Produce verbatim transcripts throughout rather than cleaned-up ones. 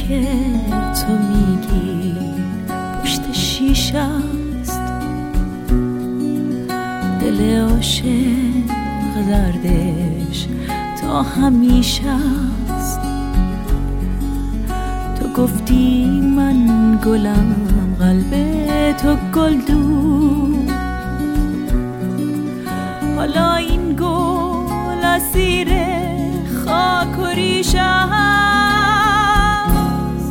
که تو میگی پشت شیشه است، دل عاشق دردش تا همیشه است. تو گفتی من گلم، قلب تو گلدون، حالا این گل اسیر خاک و ریشه است.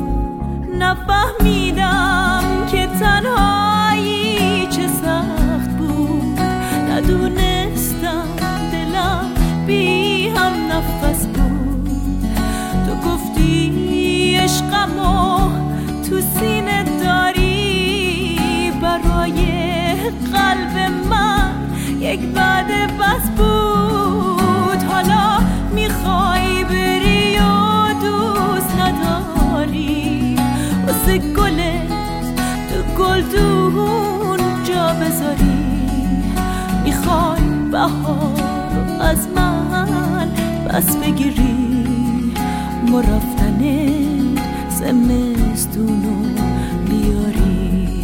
نفهمیدم که تنهایی چه سخت بود، ندونستم دلم بی هم نفس بود. تو گفتی عشقمو تو سینه داری، برای قلب من یک بعد بس بود. حالا میخوای بری و دوست نداری، واسه گلت تو گلدون جا بذاری. میخوای بهار رو از من بس بگیری، ما رفتن زمستونو بیاری.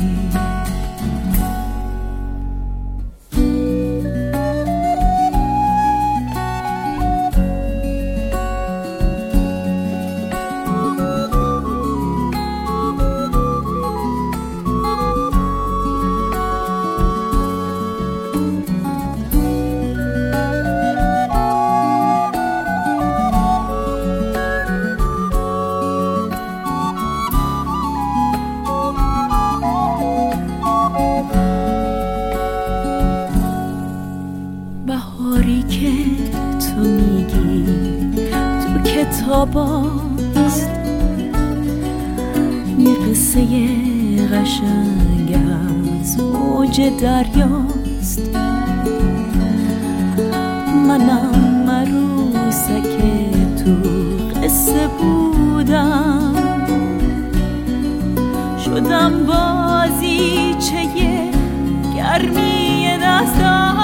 بهاری که تو میگی تو کتاباست، یه قصه قشنگ از موج دریاست. منم عروسک تو قصه بودم، شدم بازیچه گرمی دستان.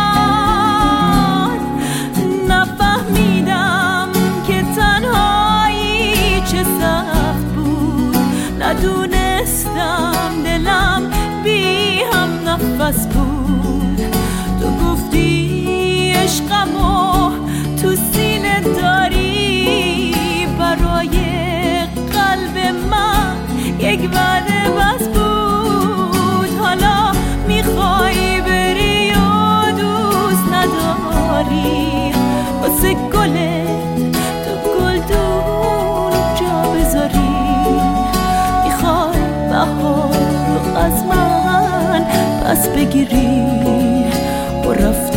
ندونستم دلم بی هم نفس بود. تو گفتی عشقمو تو سینه داری، برای قلب من یک وعده بس بود. حالا میخوای بری و دوست نداری، واسه گلت تو گلدون جا بذاری. بهار رو از من پس بگیری و رفت